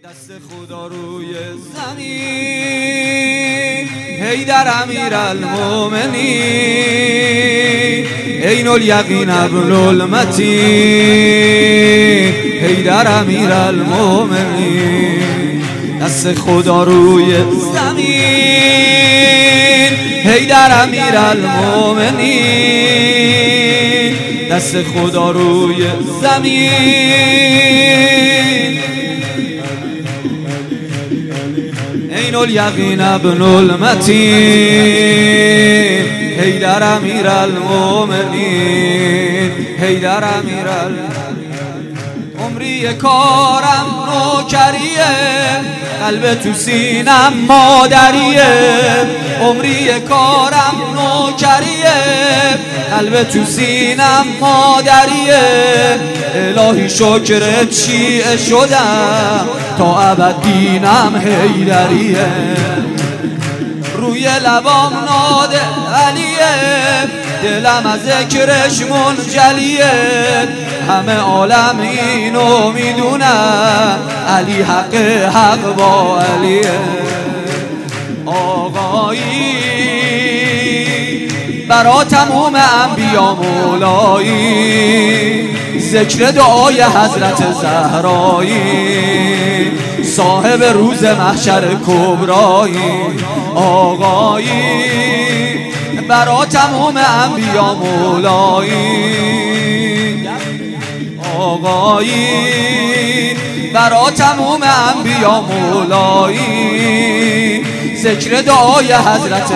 دست خدا روی زمین، حیدر امیرالمومنین، عین الیقین ابن المتین، حیدر امیرالمومنین. دست خدا روی زمین، حیدر امیرالمومنین، دست خدا روی زمین، عین الیقین ابن المتین، حیدر امیرالمومنین، حیدر امیرالمومنین. عمری کارم نوکریه، قلب تو سینم مادریه. عمری کارم نوکریه، قلب تو سینم مادریه. الهی شکرت شیعه شدم، تا ابد دینم حیدریه. روی لبام ناده علیه، دلم از ذکرش منجلیه. همه عالم اینو میدونن، علی حق با علیه. آقایی برا تموم انبیا مولایی، ذکر دعای حضرت زهرایی، صاحب روز محشر کبرایی. آقایی برا تموم انبیا مولایی، آقایی برا تموم انبیا مولایی، ذکر دعای حضرت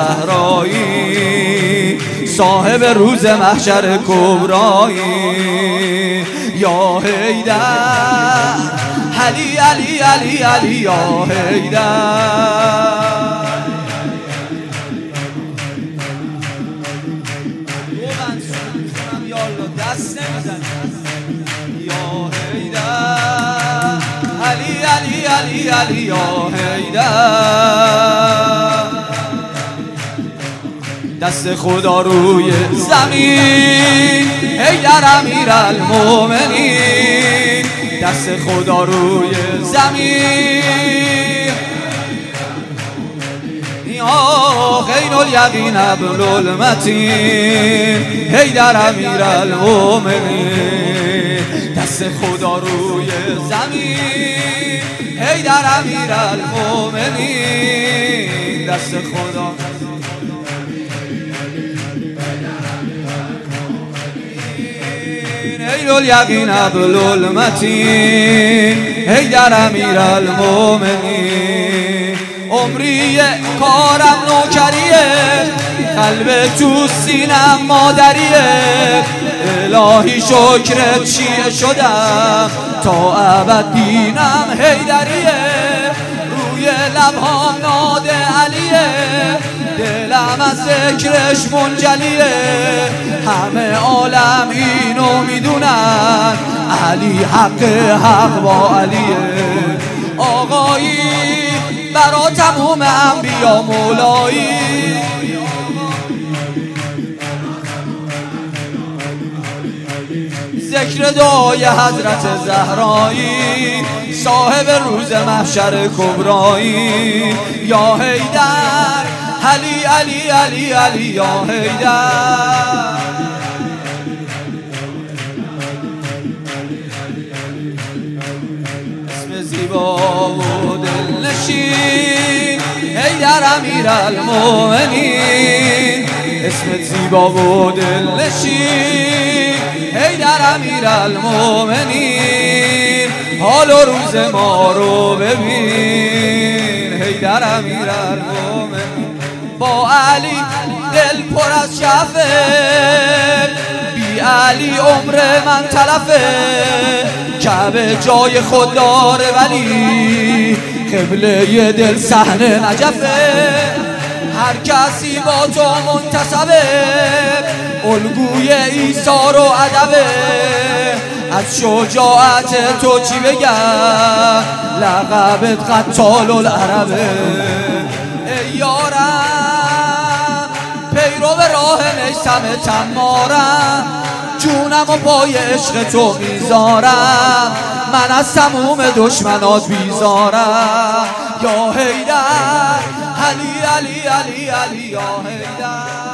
زهرایی، صاحب روز محشر کبرایی. یا حیدر علی علی علی علی، یا حیدر. دست یا حیدر علی علی علی علی، یا حیدر. دست خدا روی زمین، حیدر امیرالمومنین، دست خدا روی زمین. یا عین الیقین ابن المتین، حیدر امیرالمومنین، دست خدا روی زمین، حیدر امیرالمومنین، دست خدا. عین الیقین ابن المتین، حیدر امیرالمومنین. عمری کارم نوکریه، قلب تو سینم مادریه. الهی شکرت شیعه شدم، تا ابد دینم حیدریه. روی لبهام ناده علیه، دلم از ذکرش منجلیه. همه عالم اینو میدونن، علی حق با علیه. آقایی برا تموم انبیا مولایی، ذکر دعای حضرت زهرایی، صاحب روز محشر کبرایی. یا حیدر علی علی علی علی، یا حیدر. اسم زیبا و دلنشین، حیدر امیرالمومنین، اسم زیبا و دلنشین، حیدر امیرالمومنین. حال و روز ما رو ببین، حیدر امیرالمومنین. با علی دل پر از شفه، بی علی عمر من تلفه. کعبه جای خود داره ولی قبله دل صحنه نجفه. هر کسی با تو منتسبه، الگوی ایثار و ادبه. از شجاعت تو چی بگم، لقبت قتال العربه. ای یارم پیرو راه میثم تمارم، جونم و پای عشق تو میذارم، من از تموم دشمنات بیزارم. یا حیدر علی علی علی علی یا حیدر.